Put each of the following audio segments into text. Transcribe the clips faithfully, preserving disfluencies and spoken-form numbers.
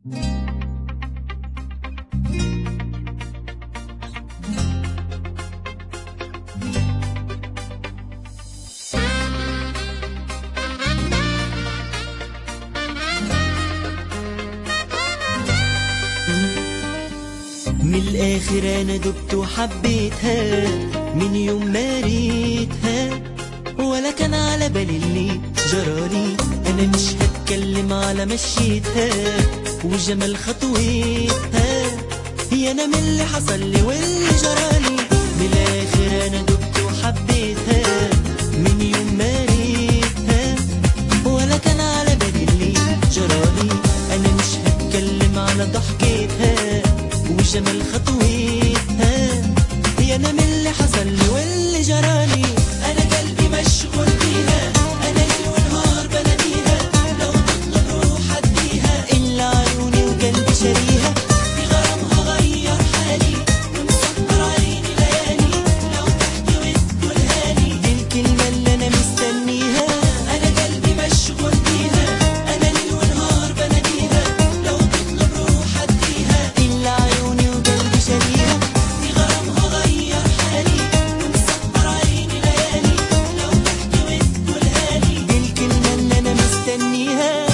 من الآخر أنا دبت وحبيتها من يوم ما ريتها، ولا كان على بالي اللي جرالي. أنا مش هتكلم على مشيتها وجمال خطويتها، هي أنا من اللي حصل لي واللي جرالي. من الآخر أنا دبت وحبيتها من يوم ما ريتها، ولا كان على بالي اللي جرالي. أنا مش هتكلم على ضحكتها وجمال خطويتها، هي أنا من اللي حصل لي واللي جرالي. أنا قلبي مشغول بيها، أنا ليل ونهار بناديها، لو تطلب روح أديها، إلا عيوني وقلبي شاريها. في غرامها غير حالي ومسكر عيني ليالي، لو تحكي وتقولها لي دي الكلمة اللي أنا مستنيها. أنا قلبي مشغول بيها، أنا ليل ونهار بناديها، لو تطلب روح أديها، إلا عيوني وقلبي شاريها. في غرامها غير حالي ومسكر عيني ليالي، لو تحكي وتقولها لي دي الكلمة اللي أنا مستنيها.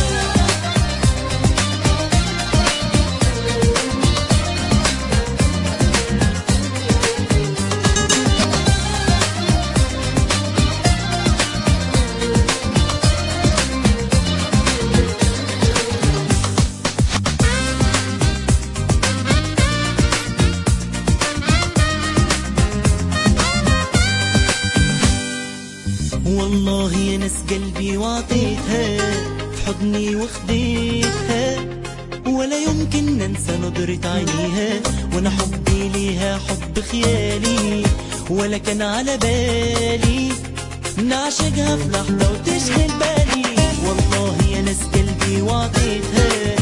والله يا ناس قلبي وعطيتها في حضني وخديتها، ولا يمكن ننسى نظرة عينيها. وانا حبي ليها حب خيالي، ولا كان على بالي نعشقها في لحظة وتشغل بالي. والله يا ناس قلبي وعطيتها